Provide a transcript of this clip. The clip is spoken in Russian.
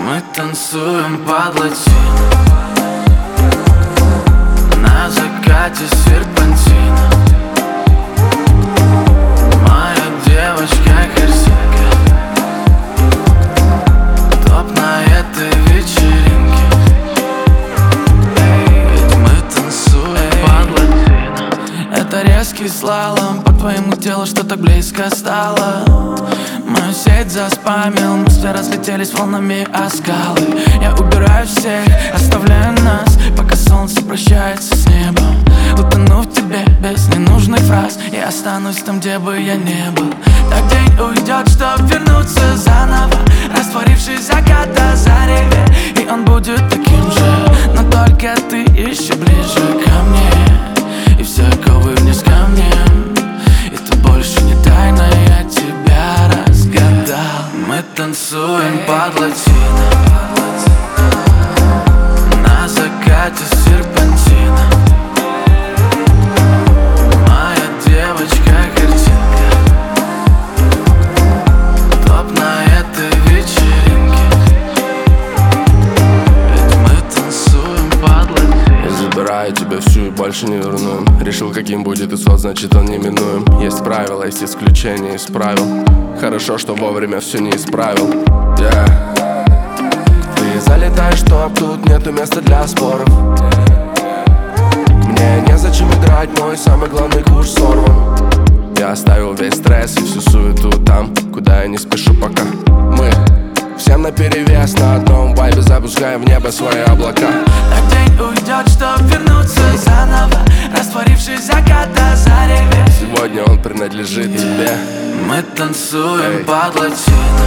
Мы танцуем под латино, на закате серпантина. Моя девочка картинка, топ на этой вечеринке. Ведь мы танцуем под латино. Это резкий слалом, по твоему телу что так близко стало. Мою сеть заспамил, мысли разлетелись волнами о скалы. Я убираю всех, оставляя нас, пока солнце прощается с небом. Утону в тебе без ненужных фраз, я останусь там, где бы я не был. Так день уйдет, чтоб вернуться заново, растворившись заката зареве. И он будет таким же, но только ты еще ближе ко мне. И все оковы вниз ко мне, это больше не тайна, я тебя разгадал. Мы танцуем под латино, на закате серпантина. Моя девочка картинка, топ на этой вечеринке. Ведь мы танцуем под латино. Я забираю тебя всю и больше не верну. Решил, каким будет исход, значит он неминуем. Есть правила, есть исключения из правил. Хорошо, что вовремя все не исправил. Ты залетаешь в топ, тут нету места для споров. Мне незачем играть, мой самый главный курс сорван. Я оставил весь стресс и всю суету там, куда я не спешу пока. Мы всем наперевес, на одном вайбе запускаем в небо свои облака. Так день уйдет, чтоб вернуться заново, растворившись заката зареве. Сегодня он принадлежит тебе. Мы танцуем под латино,